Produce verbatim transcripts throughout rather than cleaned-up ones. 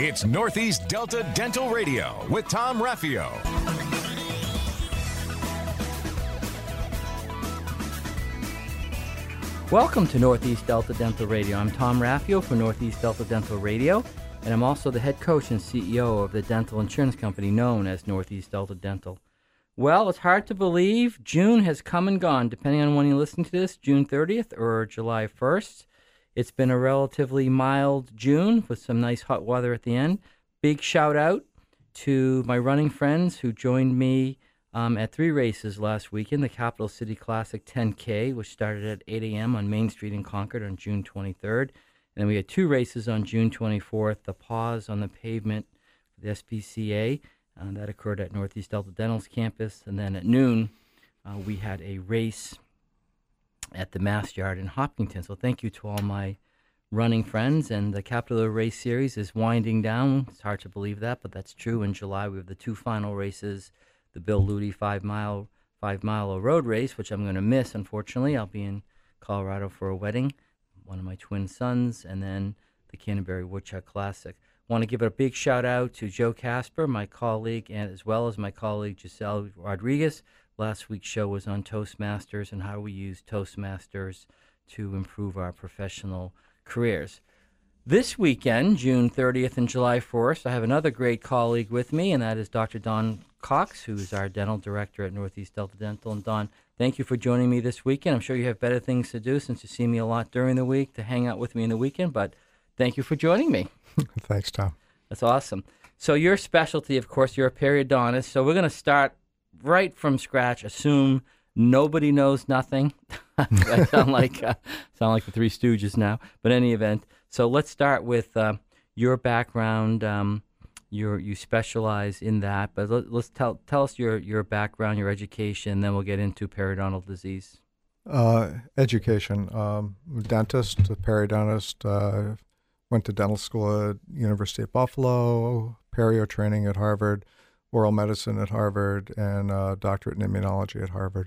It's Northeast Delta Dental Radio with Tom Raffio. Welcome to Northeast Delta Dental Radio. I'm Tom Raffio for Northeast Delta Dental Radio, and I'm also the head coach and C E O of the dental insurance company known as Northeast Delta Dental. Well, it's hard to believe June has come and gone, depending on when you listen to this, June thirtieth or July first. It's been a relatively mild June with some nice hot weather at the end. Big shout out to my running friends who joined me um, at three races last weekend. The Capital City Classic ten K, which started at eight a.m. on Main Street in Concord on June twenty-third. And then we had two races on June twenty-fourth, the Pause on the Pavement, the S P C A. Uh, that occurred at Northeast Delta Dental's campus. And then at noon, uh, we had a race at the Mass Yard in Hopkinton. So thank you to all my running friends. And the Capital Race Series is winding down. It's hard to believe that, but that's true. In July, we have the two final races, the Bill Lutie five-mile five-mile road race, which I'm going to miss, unfortunately. I'll be in Colorado for a wedding, one of my twin sons, and then the Canterbury Woodchuck Classic. I want to give a big shout out to Joe Casper, my colleague, and as well as my colleague Giselle Rodriguez. Last week's show was on Toastmasters and how we use Toastmasters to improve our professional careers. This weekend, June thirtieth and July first, I have another great colleague with me, and that is Doctor Don Cox, who is our dental director at Northeast Delta Dental. And Don, thank you for joining me this weekend. I'm sure you have better things to do since you see me a lot during the week to hang out with me in the weekend, but thank you for joining me. Thanks, Tom. That's awesome. So your specialty, of course, you're a periodontist. So we're going to start right from scratch. Assume nobody knows nothing. I sound like uh, sound like the Three Stooges now. But in any event, so let's start with uh, your background. Um, you you specialize in that, but let, let's tell tell us your your background, your education. Then we'll get into periodontal disease. Uh, education, um, dentist, a periodontist. Uh, went to dental school at University of Buffalo, perio training at Harvard, oral medicine at Harvard, and a doctorate in immunology at Harvard.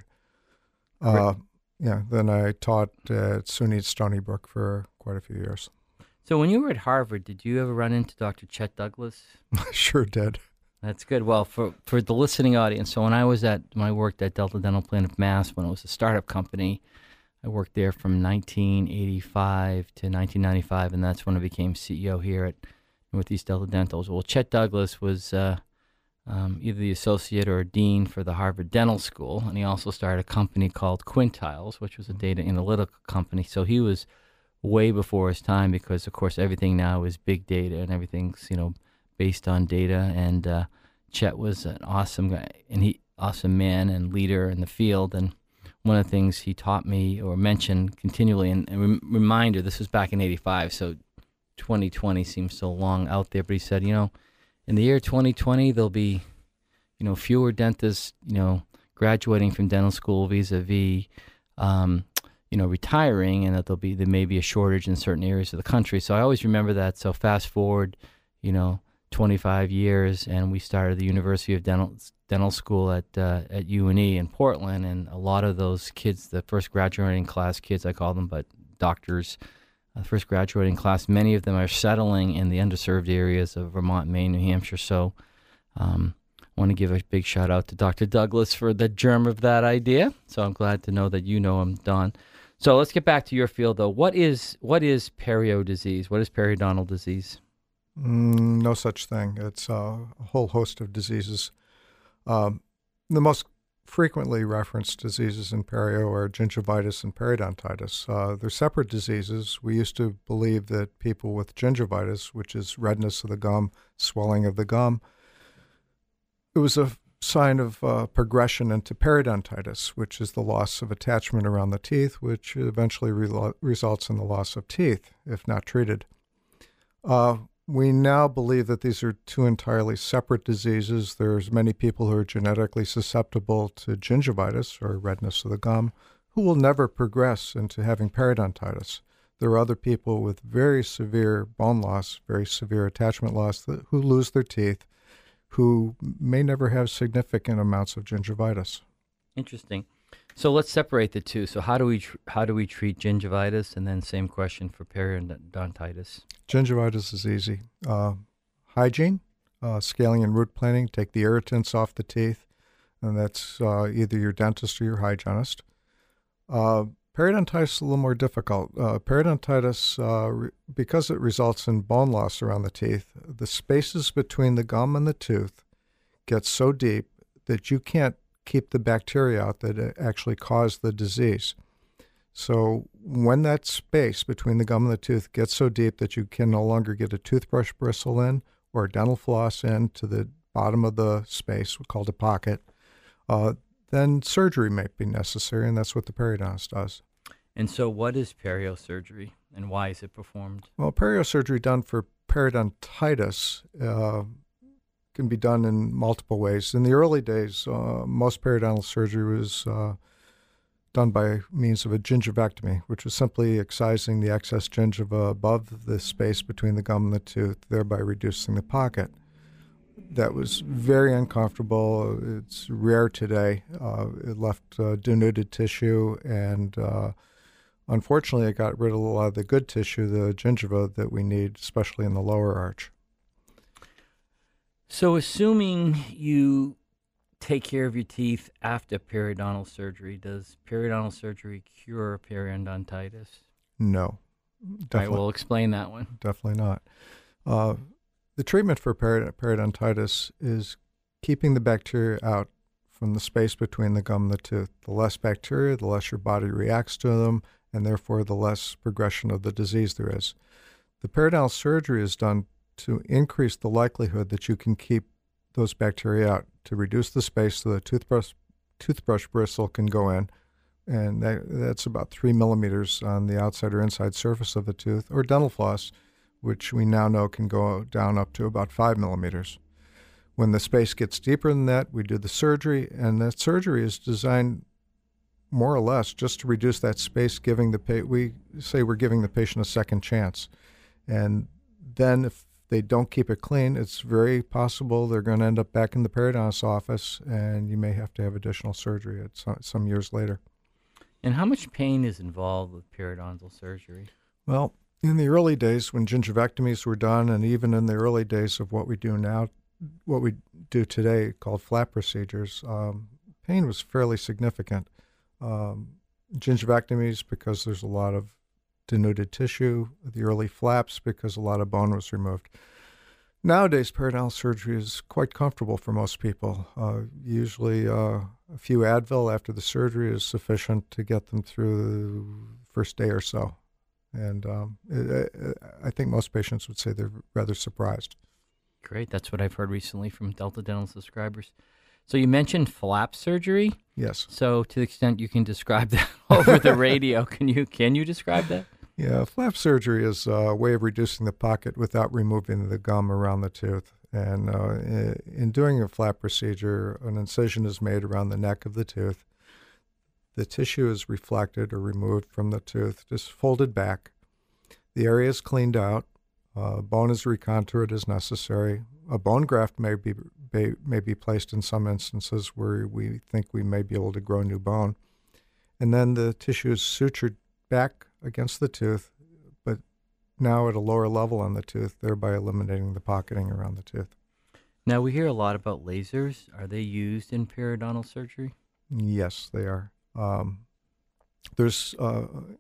Uh, yeah, then I taught at SUNY Stony Brook for quite a few years. So when you were at Harvard, did you ever run into Doctor Chet Douglas? I sure did. That's good. Well, for, for the listening audience, so when I was at, when I worked at Delta Dental Plan of Mass, when it was a startup company, I worked there from nineteen eighty-five to nineteen ninety-five, and that's when I became C E O here at Northeast Delta Dental. Well, Chet Douglas was uh, um, either the associate or dean for the Harvard Dental School, and he also started a company called Quintiles, which was a data analytical company. So he was way before his time because, of course, everything now is big data and everything's, you know, based on data. And uh, Chet was an awesome guy, and he awesome man and leader in the field. And one of the things he taught me or mentioned continually, and a rem- reminder, this was back in eighty-five, so twenty twenty seems so long out there, but he said, you know, in the year twenty twenty, there'll be, you know, fewer dentists, you know, graduating from dental school vis-a-vis, um, you know, retiring, and that there'll be, there may be a shortage in certain areas of the country. So I always remember that. So fast forward, you know, twenty-five years, and we started the University of Dental Dental School at uh, at U N E in Portland, and a lot of those kids, the first graduating class kids, I call them, but doctors, uh, first graduating class, many of them are settling in the underserved areas of Vermont, Maine, New Hampshire. So um, I want to give a big shout out to Doctor Douglas for the germ of that idea. So I'm glad to know that you know him, Don. So let's get back to your field, though. What is what is perio disease? What is periodontal disease? Mm, no such thing. It's uh, a whole host of diseases. Um, the most frequently referenced diseases in perio are gingivitis and periodontitis. Uh, they're separate diseases. We used to believe that people with gingivitis, which is redness of the gum, swelling of the gum, it was a sign of uh, progression into periodontitis, which is the loss of attachment around the teeth, which eventually re- results in the loss of teeth if not treated. Uh, We now believe that these are two entirely separate diseases. There's many people who are genetically susceptible to gingivitis, or redness of the gum, who will never progress into having periodontitis. There are other people with very severe bone loss, very severe attachment loss, that, who lose their teeth, who may never have significant amounts of gingivitis. Interesting. So let's separate the two. So how do we tr- how do we treat gingivitis, and then same question for periodontitis? Gingivitis is easy. Uh, hygiene, uh, scaling and root planing, take the irritants off the teeth, and that's uh, either your dentist or your hygienist. Uh, periodontitis is a little more difficult. Uh, periodontitis, uh, re- because it results in bone loss around the teeth, the spaces between the gum and the tooth get so deep that you can't keep the bacteria out that actually cause the disease. So when that space between the gum and the tooth gets so deep that you can no longer get a toothbrush bristle in or a dental floss in to the bottom of the space, called a pocket, uh, then surgery may be necessary, and that's what the periodontist does. And so what is periosurgery, and why is it performed? Well, periosurgery done for periodontitis uh, can be done in multiple ways. In the early days, uh, most periodontal surgery was uh, done by means of a gingivectomy, which was simply excising the excess gingiva above the space between the gum and the tooth, thereby reducing the pocket. That was very uncomfortable. It's rare today. Uh, it left uh, denuded tissue, and uh, unfortunately, it got rid of a lot of the good tissue, the gingiva that we need, especially in the lower arch. So assuming you take care of your teeth after periodontal surgery, does periodontal surgery cure periodontitis? No. All right, we'll explain that one. Definitely not. Uh, the treatment for period- periodontitis is keeping the bacteria out from the space between the gum and the tooth. The less bacteria, the less your body reacts to them, and therefore the less progression of the disease there is. The periodontal surgery is done to increase the likelihood that you can keep those bacteria out, to reduce the space so the toothbrush toothbrush bristle can go in, and that, that's about three millimeters on the outside or inside surface of the tooth, or dental floss, which we now know can go down up to about five millimeters. When the space gets deeper than that, we do the surgery, and that surgery is designed more or less just to reduce that space, giving the pa- we say we're giving the patient a second chance. And then if they don't keep it clean, it's very possible they're going to end up back in the periodontist's office, and you may have to have additional surgery at some, some years later. And how much pain is involved with periodontal surgery? Well, in the early days when gingivectomies were done, and even in the early days of what we do now, what we do today called flap procedures, um, pain was fairly significant. Um, gingivectomies, because there's a lot of denuded tissue, the early flaps because a lot of bone was removed. Nowadays, periodontal surgery is quite comfortable for most people. Uh, usually uh, a few Advil after the surgery is sufficient to get them through the first day or so. And um, it, it, I think most patients would say they're rather surprised. Great. That's what I've heard recently from Delta Dental subscribers. So you mentioned flap surgery. Yes. So to the extent you can describe that over the radio, can you can you describe that? Yeah, flap surgery is a way of reducing the pocket without removing the gum around the tooth. And uh, in doing a flap procedure, an incision is made around the neck of the tooth. The tissue is reflected or removed from the tooth, just folded back. The area is cleaned out. Uh, bone is recontoured as necessary. A bone graft may be, may, may be placed in some instances where we think we may be able to grow new bone. And then the tissue is sutured back against the tooth, but now at a lower level on the tooth, thereby eliminating the pocketing around the tooth. Now, we hear a lot about lasers. Are they used in periodontal surgery? Yes, they are. Um, there's uh,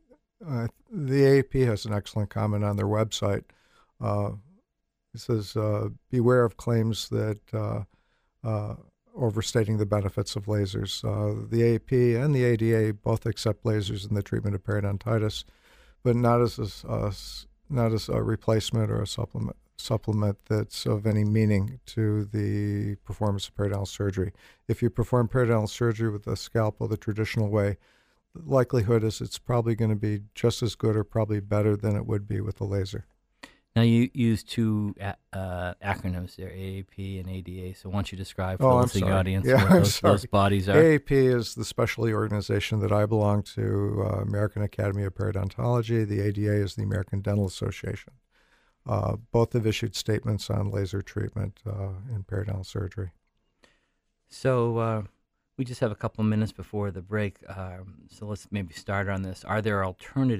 uh, the A A P has an excellent comment on their website. Uh, it says, uh, beware of claims that uh, uh, overstating the benefits of lasers. Uh, the A A P and the A D A both accept lasers in the treatment of periodontitis, but not as a, uh, not as a replacement or a supplement supplement that's of any meaning to the performance of periodontal surgery. If you perform periodontal surgery with a scalpel the traditional way, the likelihood is it's probably going to be just as good or probably better than it would be with a laser. Now, you use two uh, acronyms there, A A P and A D A, so why don't you describe for oh, the I'm listening sorry. audience yeah, what those, those bodies are? A A P is the specialty organization that I belong to, uh, American Academy of Periodontology. The A D A is the American Dental Association. Uh, both have issued statements on laser treatment uh, in periodontal surgery. So uh, we just have a couple of minutes before the break, um, so let's maybe start on this. Are there alternatives to periodontal surgery?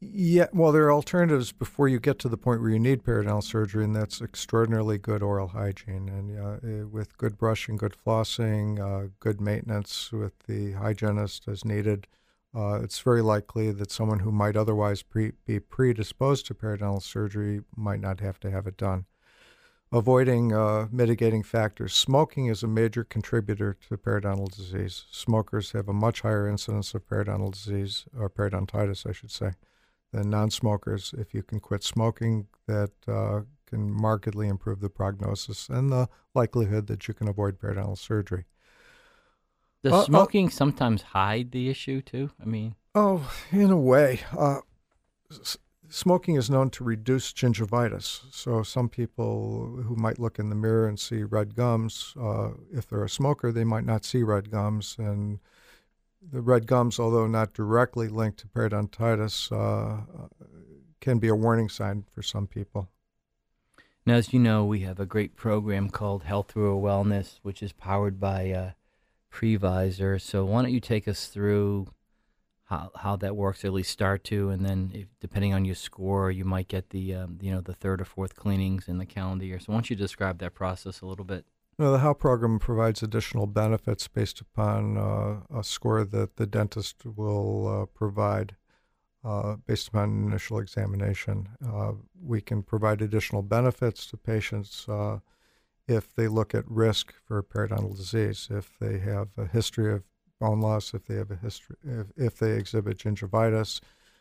Yeah, well, there are alternatives before you get to the point where you need periodontal surgery, and that's extraordinarily good oral hygiene. And uh, with good brushing, good flossing, uh, good maintenance with the hygienist as needed, uh, it's very likely that someone who might otherwise pre- be predisposed to periodontal surgery might not have to have it done. Avoiding uh, mitigating factors. Smoking is a major contributor to periodontal disease. Smokers have a much higher incidence of periodontal disease, or periodontitis, I should say, than non-smokers. If you can quit smoking, that uh, can markedly improve the prognosis and the likelihood that you can avoid periodontal surgery. Does Uh, smoking uh, sometimes hide the issue too? I mean, oh, in a way. Uh, s- smoking is known to reduce gingivitis. So some people who might look in the mirror and see red gums, uh, if they're a smoker, they might not see red gums. And the red gums, although not directly linked to periodontitis, uh, can be a warning sign for some people. Now, as you know, we have a great program called Health Through Wellness, which is powered by uh, Previsor. So why don't you take us through how how that works, or at least start to, and then if, depending on your score, you might get the um, you know the third or fourth cleanings in the calendar year. So why don't you describe that process a little bit? Well, the H E L P program provides additional benefits based upon uh, a score that the dentist will uh, provide uh, based upon initial examination. Uh, we can provide additional benefits to patients uh, if they look at risk for periodontal disease, if they have a history of bone loss, if they have a history, if, if they exhibit gingivitis,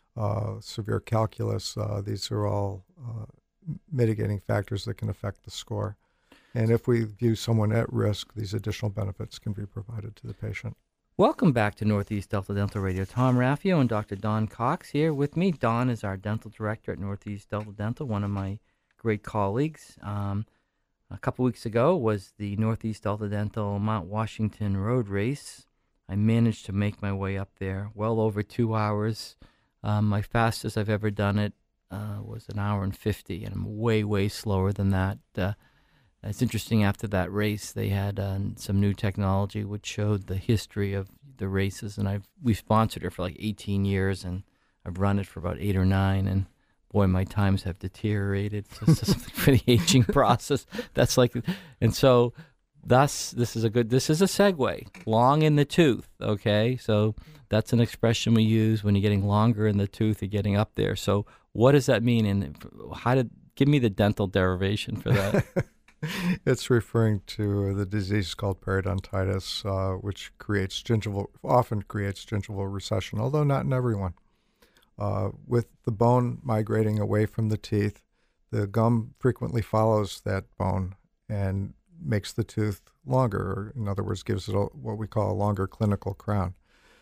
uh, severe calculus. Uh, these are all uh, mitigating factors that can affect the score. And if we view someone at risk, these additional benefits can be provided to the patient. Welcome back to Northeast Delta Dental Radio. Tom Raffio and Doctor Don Cox here with me. Don is our dental director at Northeast Delta Dental, one of my great colleagues. Um, a couple weeks ago was the Northeast Delta Dental Mount Washington Road Race. I managed to make my way up there, well over two hours. Um, my fastest I've ever done it uh, was an hour and fifty, and I'm way, way slower than that. Uh, It's interesting, after that race, they had uh, some new technology which showed the history of the races, and I've we've sponsored it for like eighteen years, and I've run it for about eight or nine, and boy, my times have deteriorated. So it's just for the aging process. That's like, and so thus this is a good, this is a segue, long in the tooth, okay? So that's an expression we use when you're getting longer in the tooth, you're getting up there. So what does that mean, and how did, give me the dental derivation for that. It's referring to the disease called periodontitis, uh, which creates gingival, often creates gingival recession, although not in everyone. Uh, with the bone migrating away from the teeth, the gum frequently follows that bone and makes the tooth longer, or in other words, gives it a, what we call a longer clinical crown.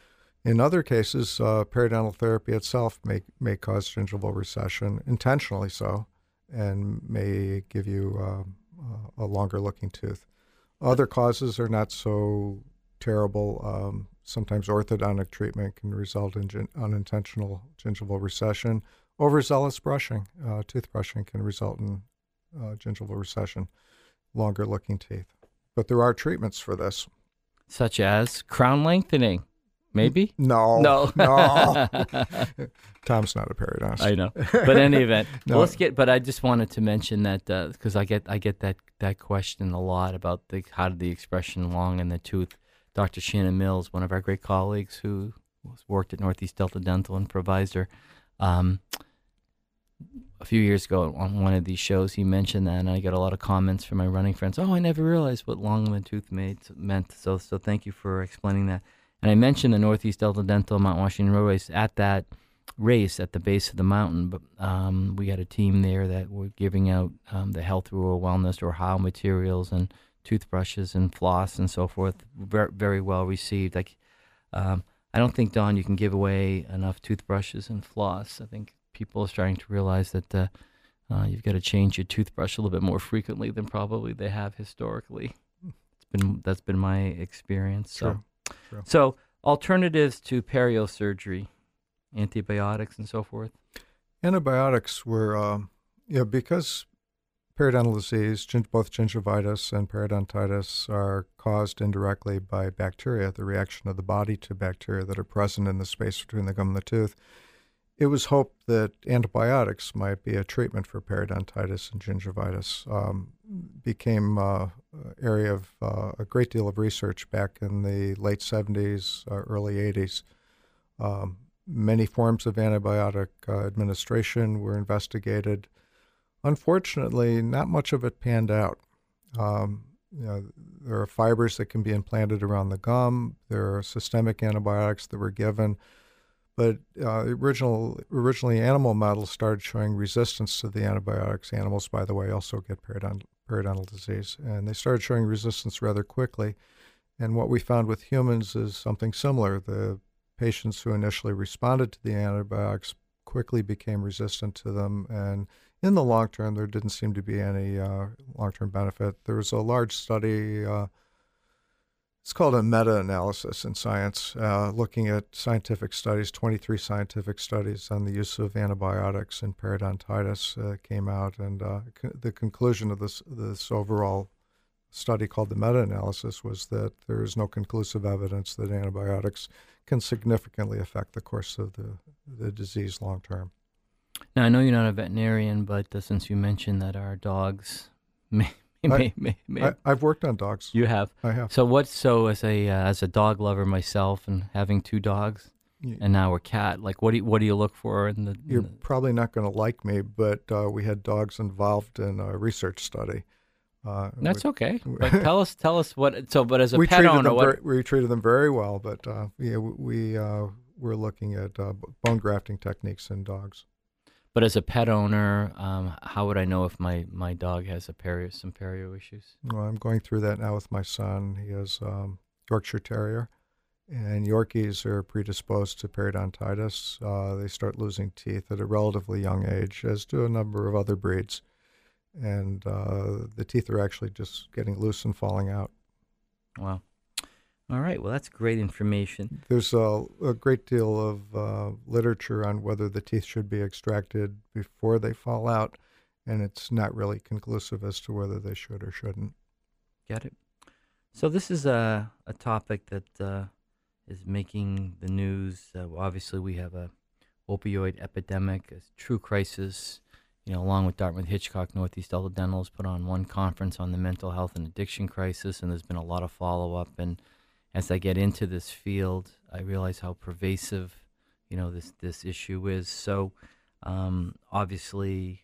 In other cases, uh, periodontal therapy itself may, may cause gingival recession, intentionally so, and may give you um, uh, a longer-looking tooth. Other causes are not so terrible. Um, sometimes orthodontic treatment can result in gin- unintentional gingival recession. Overzealous brushing, uh, tooth brushing, can result in uh, gingival recession, longer-looking teeth. But there are treatments for this. Such as crown lengthening, maybe? No. No. No. Tom's not a periodontist. I know. But in any event, No. well, let's get, but I just wanted to mention that because I get I get that, that question a lot about the how did the expression long in the tooth. Doctor Shannon Mills, one of our great colleagues who worked at Northeast Delta Dental and Previsor, um, a few years ago on one of these shows, he mentioned that, and I got a lot of comments from my running friends. Oh, I never realized what long in the tooth made, meant. So, so thank you for explaining that. And I mentioned the Northeast Delta Dental Mount Washington Road Race. At that race at the base of the mountain, but um, we had a team there that were giving out um, the health rural wellness or H A L materials and toothbrushes and floss and so forth. Very, very well received. Like, um, I don't think, Don, you can give away enough toothbrushes and floss. I think people are starting to realize that uh, uh, you've got to change your toothbrush a little bit more frequently than probably they have historically. It's been that's been my experience. So. True. True. So alternatives to perio surgery, antibiotics and so forth? Antibiotics were, um, you know, because periodontal disease, gin- both gingivitis and periodontitis, are caused indirectly by bacteria, the reaction of the body to bacteria that are present in the space between the gum and the tooth. it was hoped that antibiotics might be a treatment for periodontitis and gingivitis. Um, became uh, an area of uh, a great deal of research back in the late seventies, uh, early eighties. Um, many forms of antibiotic uh, administration were investigated. Unfortunately, not much of it panned out. Um, you know, there are fibers that can be implanted around the gum. There are systemic antibiotics that were given. But uh, original, originally, animal models started showing resistance to the antibiotics. Animals, by the way, also get periodontal, periodontal disease. And they started showing resistance rather quickly. And what we found with humans is something similar. The patients who initially responded to the antibiotics quickly became resistant to them. And in the long term, there didn't seem to be any uh, long-term benefit. There was a large study, uh, it's called a meta-analysis in science, uh, looking at scientific studies, twenty-three scientific studies on the use of antibiotics in periodontitis uh, came out. And uh, co- the conclusion of this, this overall study called the meta-analysis was that there is no conclusive evidence that antibiotics can significantly affect the course of the, the disease long-term. Now, I know you're not a veterinarian, but uh, since you mentioned that our dogs may, may, I, may, may, I, I've worked on dogs. You have? I have. So what, so as a, uh, as a dog lover myself and having two dogs Yeah. and now a cat, like what do you, what do you look for in the... in You're the- probably not going to like me, but uh, we had dogs involved in a research study. Uh, That's we, okay. But tell us, tell us what, so, but as a we pet treated owner, them what... very, we treated them very well, but uh, yeah, we uh, were looking at uh, bone grafting techniques in dogs. But as a pet owner, um, how would I know if my, my dog has a perio, some perio issues? Well, I'm going through that now with my son. He has um, Yorkshire Terrier, and Yorkies are predisposed to periodontitis. Uh, they start losing teeth at a relatively young age, as do a number of other breeds. And uh, the teeth are actually just getting loose and falling out. Wow. All right. Well, that's great information. There's a, a great deal of uh, literature on whether the teeth should be extracted before they fall out, and it's not really conclusive as to whether they should or shouldn't. Got it. So this is a, a topic that uh, is making the news. Uh, obviously, we have a opioid epidemic, a true crisis. You know, along with Dartmouth Hitchcock, Northeast Delta Dental has put on one conference on the mental health and addiction crisis, and there's been a lot of follow-up. And as I get into this field, I realize how pervasive, you know, this, this issue is. So, um, obviously,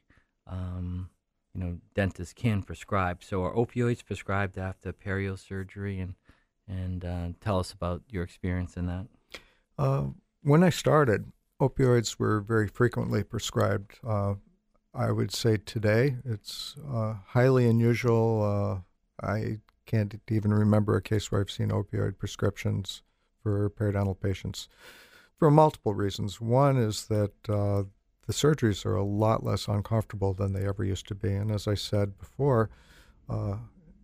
um, you know, dentists can prescribe. So are opioids prescribed after perio surgery? And, and uh, tell us about your experience in that. Uh, when I started, opioids were very frequently prescribed. Uh, I would say today it's uh, highly unusual. Uh, I can't even remember a case where I've seen opioid prescriptions for periodontal patients for multiple reasons. One is that uh, the surgeries are a lot less uncomfortable than they ever used to be. And as I said before, uh,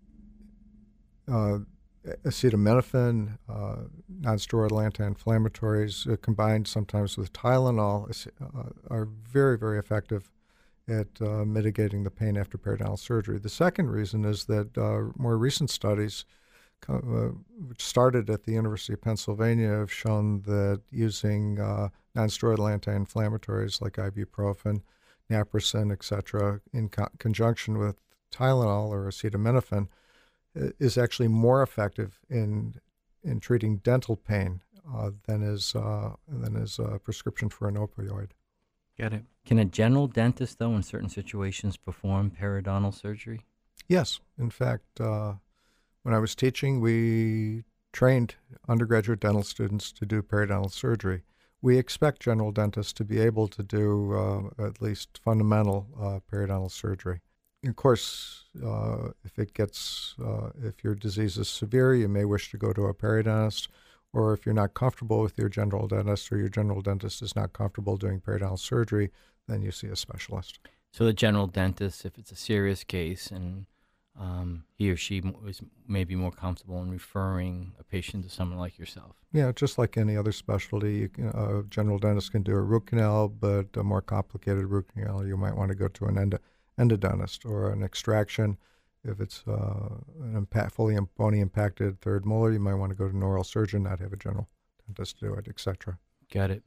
uh, acetaminophen, uh, nonsteroidal anti-inflammatories uh, combined sometimes with Tylenol uh, are very, very effective at uh, mitigating the pain after periodontal surgery. The second reason is that uh, more recent studies, uh, which started at the University of Pennsylvania, have shown that using uh, nonsteroidal anti-inflammatories like ibuprofen, naproxen, et cetera, in co- conjunction with Tylenol or acetaminophen, is actually more effective in in treating dental pain uh, than is uh, than is a prescription for an opioid. Got it. Can a general dentist, though, in certain situations, perform periodontal surgery? Yes. In fact, uh, when I was teaching, we trained undergraduate dental students to do periodontal surgery. We expect general dentists to be able to do uh, at least fundamental uh, periodontal surgery. Of course, uh, if it gets, uh, if your disease is severe, you may wish to go to a periodontist. Or if you're not comfortable with your general dentist, or your general dentist is not comfortable doing periodontal surgery, then you see a specialist. So the general dentist, if it's a serious case, and um, he or she is maybe more comfortable in referring a patient to someone like yourself. Yeah, just like any other specialty, you can, a general dentist can do a root canal, but a more complicated root canal, you might want to go to an endo, endodontist, or an extraction. If it's uh, an impact, fully bony impacted third molar, you might want to go to an oral surgeon, not have a general dentist do it, et cetera. Got it.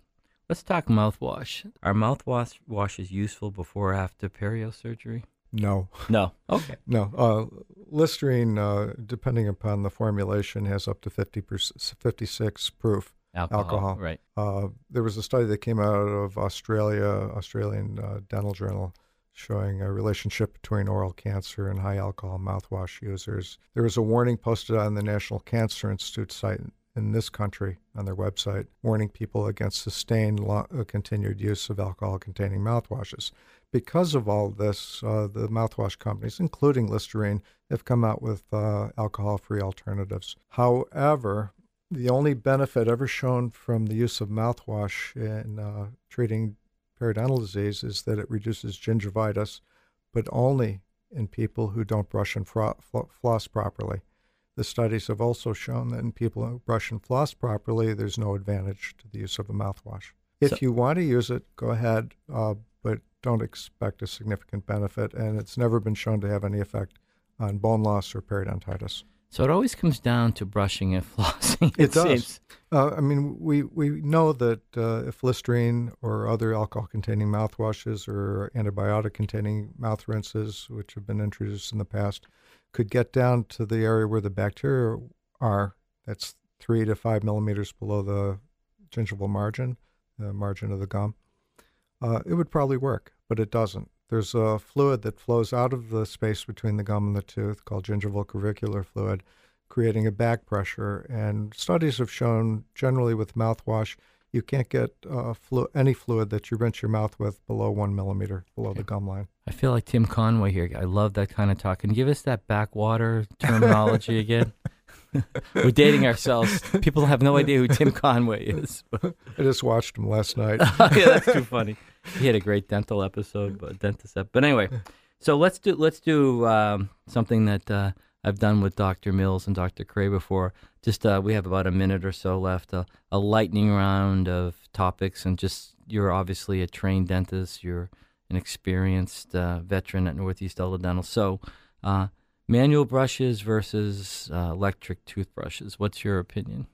Let's talk mouthwash. Are mouthwash washes useful before or after perio surgery? No. No. Okay. No. Uh, Listerine, uh, depending upon the formulation, has up to fifty percent, fifty-six proof Alcohol. alcohol. Right. Uh, there was a study that came out of Australia, Australian uh, Dental Journal, showing a relationship between oral cancer and high alcohol mouthwash users. There was a warning posted on the National Cancer Institute site in this country on their website, warning people against sustained lo- uh, continued use of alcohol-containing mouthwashes. Because of all this, uh, the mouthwash companies, including Listerine, have come out with uh, alcohol-free alternatives. However, the only benefit ever shown from the use of mouthwash in uh, treating periodontal disease is that it reduces gingivitis, but only in people who don't brush and fro- fl- floss properly. The studies have also shown that in people who brush and floss properly, there's no advantage to the use of a mouthwash. If So- you want to use it, go ahead, uh, but don't expect a significant benefit, and it's never been shown to have any effect on bone loss or periodontitis. So it always comes down to brushing and flossing. It does. seems. Uh, I mean, we, we know that uh, if Listerine or other alcohol-containing mouthwashes or antibiotic-containing mouth rinses, which have been introduced in the past, could get down to the area where the bacteria are, that's three to five millimeters below the gingival margin, the margin of the gum, uh, it would probably work, but it doesn't. There's a fluid that flows out of the space between the gum and the tooth called gingival curvicular fluid, creating a back pressure. And studies have shown, generally with mouthwash, you can't get uh, flu- any fluid that you rinse your mouth with below one millimeter below Okay. the gum line. I feel like Tim Conway here. I love that kind of talk. Can you give us that backwater terminology again? We're dating ourselves. People have no idea who Tim Conway is. I just watched him last night. Yeah, that's too funny. He had a great dental episode, but dentist ep- But anyway, so let's do let's do um, something that uh, I've done with Doctor Mills and Doctor Cray before. Just uh, we have about a minute or so left. Uh, a lightning round of topics, and just you're obviously a trained dentist. You're an experienced uh, veteran at Northeast Delta Dental. So, uh, manual brushes versus uh, electric toothbrushes. What's your opinion?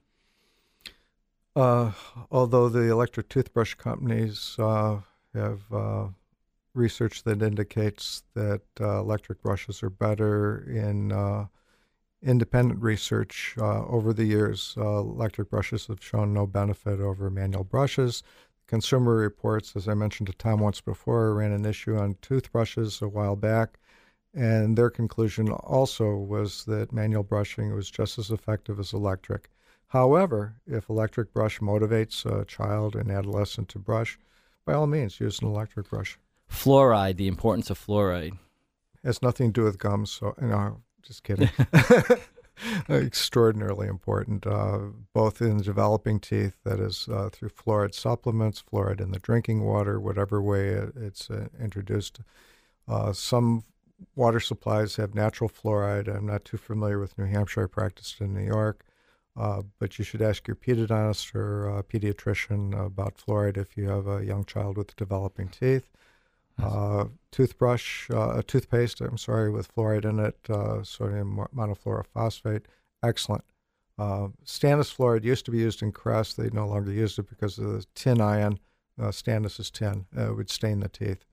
Uh, although the electric toothbrush companies uh, have uh, research that indicates that uh, electric brushes are better in uh, independent research uh, over the years, uh, electric brushes have shown no benefit over manual brushes. Consumer Reports, as I mentioned to Tom once before, ran an issue on toothbrushes a while back, and their conclusion also was that manual brushing was just as effective as electric. However, if electric brush motivates a child and adolescent to brush, by all means, use an electric brush. Fluoride, the importance of fluoride. It has nothing to do with gums, so, no, just kidding. Extraordinarily important, uh, both in developing teeth, that is, uh, through fluoride supplements, fluoride in the drinking water, whatever way it, it's uh, introduced. Uh, some water supplies have natural fluoride. I'm not too familiar with New Hampshire. I practiced in New York. Uh, but you should ask your pedodontist or uh, pediatrician about fluoride if you have a young child with developing teeth. Uh, toothbrush, uh, a toothpaste, I'm sorry, with fluoride in it, uh, sodium monofluorophosphate, excellent. Uh, stannous fluoride used to be used in Crest. They no longer use it because of the tin ion. Uh, stannous is tin. Uh, it would stain the teeth.